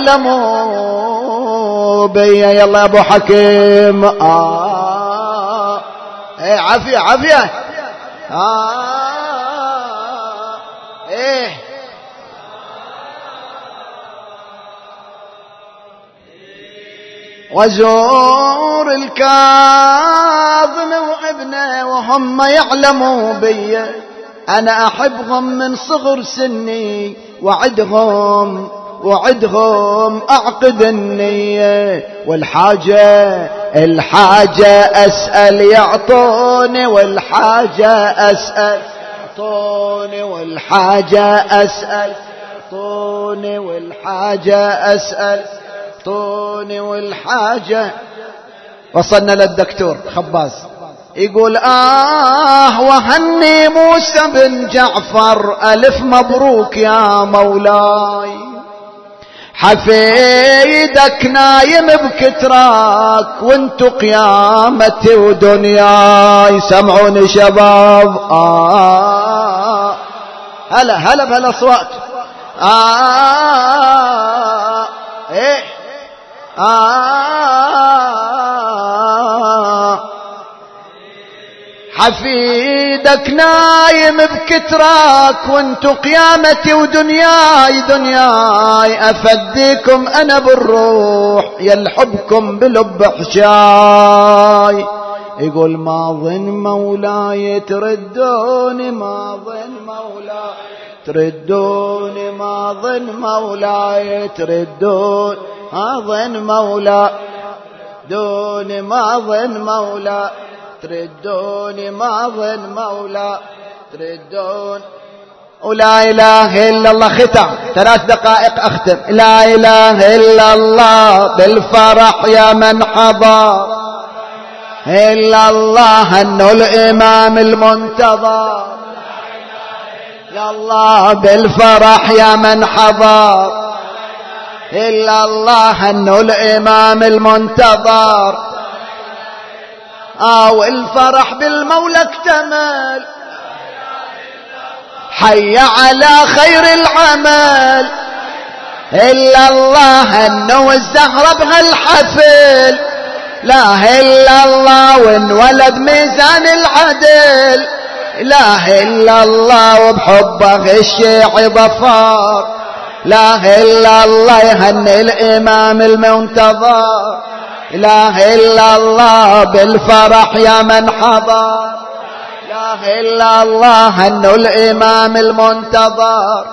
يعلموا بي. يلا يا أبو حكيم. آه ايه عافية عافية. آه ايه وزور الكاظم وابنه وهم يعلموا بي. أنا أحبهم من صغر سني وعدهم وعدهم أعقد النية. والحاجة الحاجة أسأل يعطوني والحاجة أسأل يعطوني والحاجة أسأل يعطوني والحاجة أسأل يعطوني والحاجة. وصلنا للدكتور خباز يقول آه وهني موسى بن جعفر ألف مبروك يا مولاي حفيدك نايم بكتراك وانتو قيامتي ودنياي. سمعوني شباب. آه هلا هلا بهالاصوات. آه ايه آه حفيدك نايم بكتراك وانتو قيامتي ودنياي دنياي. أفديكم أنا بالروح يلحبكم بلب حشاي. يقول ما ظن مولاي تردوني ما ظن مولاي تردوني ما ظن مولاي تردون ما ظن مولاي دوني ما ظن مولاي تردوني ما ظن مولا تردون. ولا إله إلا الله. ختم ثلاث دقائق أختم. لا إله إلا الله بالفرح يا من حضر إلا الله أنه الإمام المنتظر. يا الله بالفرح يا من حضر إلا الله أنه الإمام المنتظر. آه والفرح بالمولى اكتمل حي على خير العمل إلا الله أنه الزهرة بهالحفل. لا إلا الله وانولد ميزان العدل. لا إلا الله وبحبه الشيعي ظفار. لا إلا الله يهني الإمام المنتظر. لا إلا الله بالفرح يا من حضر. لا إلا الله هنوا الإمام المنتظر.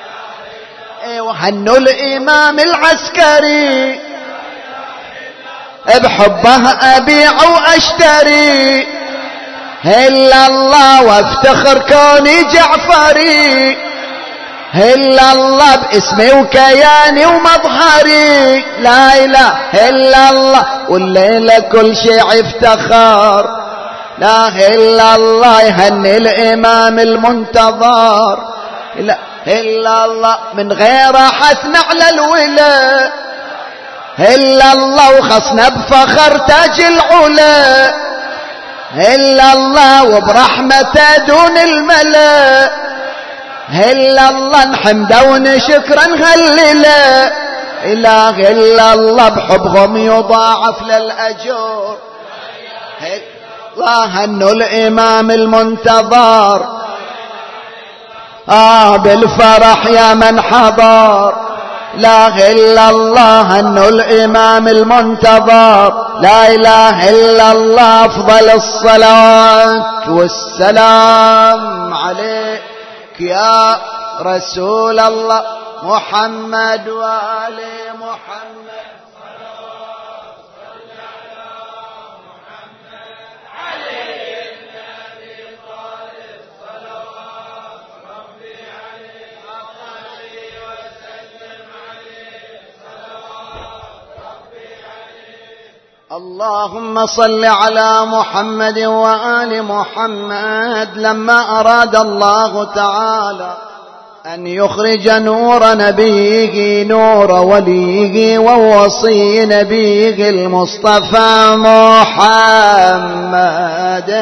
ايوه هنوا الإمام العسكري بحبه أبيع وأشتري إلا الله وافتخر كوني جعفري إلا الله باسمي وكياني ومظهري لا إله إلا الله والليلة كل شيء افتخار لا إلا الله يهني الإمام المنتظر لا إلا الله من غيره حثنا على الولاء إلا الله وخصنا بفخر تاج العلا إلا الله وبرحمته دون الملا إلا الله نحمده ونشكره نهلله إله إلا الله بحبهم يضاعف للأجور الله أنه الإمام المنتظر آه بالفرح يا من حضر لا إله إلا الله أنه الإمام المنتظر لا إله إلا الله أفضل الصلاة والسلام عليك يا رسول الله محمد وآل محمد اللهم صل على محمد وآل محمد. لما أراد الله تعالى أن يخرج نور نبيه نور وليه ووصي نبيه المصطفى محمد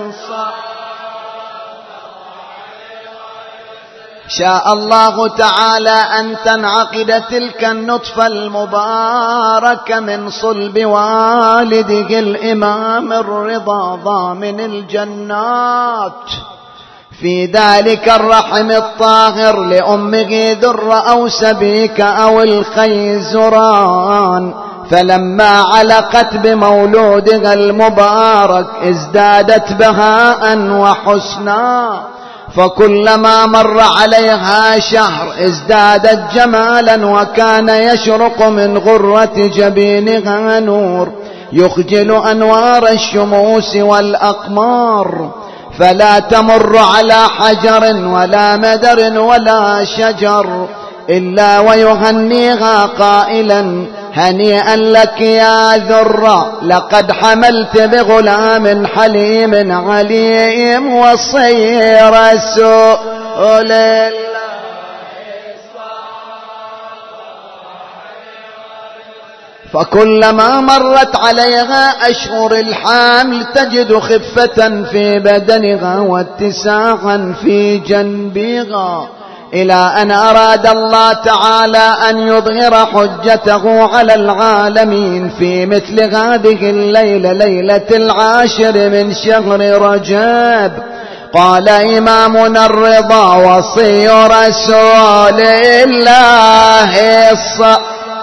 شاء الله تعالى أن تنعقد تلك النطفة المباركة من صلب والده الإمام الرضا ضامن الجنات في ذلك الرحم الطاهر لأمه ذر أو سبيك أو الخيزران. فلما علقت بمولودها المبارك ازدادت بهاء وحسنا، فكلما مر عليها شهر ازدادت جمالا، وكان يشرق من غرة جبينها نور يخجل أنوار الشموس والأقمار، فلا تمر على حجر ولا مدر ولا شجر إلا ويهنيها قائلا هنيئا لك يا ذرة، لقد حملت بغلام حليم عليم وصي رسول الله. فكلما مرت عليها أشهر الحمل تجد خفة في بدنها واتساعا في جنبها، إلى أن أراد الله تعالى أن يظهر حجته على العالمين في مثل هذه الليلة، ليلة العاشر من شهر رجب. قال إمامنا الرضا وصي رسول الله الص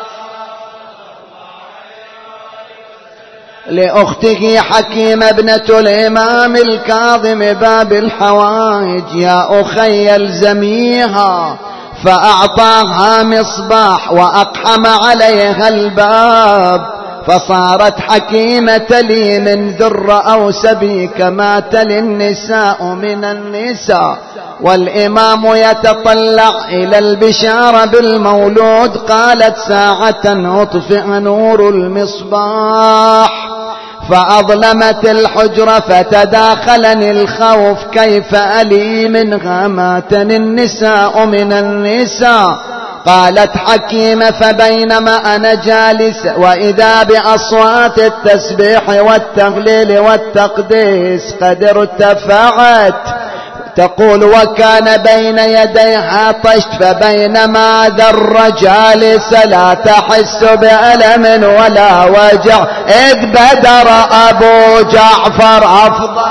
لأخته حكيمة ابنة الإمام الكاظم باب الحوائج يا أخي الزميها، فأعطاها مصباح وأقحم عليها الباب، فصارت حكيمة تلي من ذر أو سبي كما تلي النساء من النساء، والإمام يتطلع إلى البشارة بالمولود. قالت ساعة أطفئ نور المصباح فأظلمت الحجرة، فتداخلني الخوف كيف ألي منها ماتني النساء من النساء. قالت حكيمة فبينما أنا جالس وإذا بأصوات التسبيح والتهليل والتقديس قد ارتفعت، تقول وكان بين يديها طشت، فبينما ذر جالس لا تحس بألم ولا وجع، إذ بدر أبو جعفر أفضل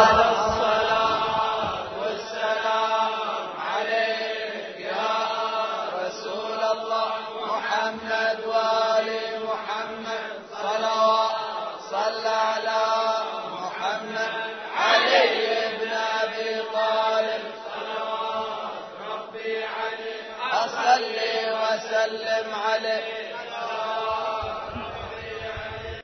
وسلم عليه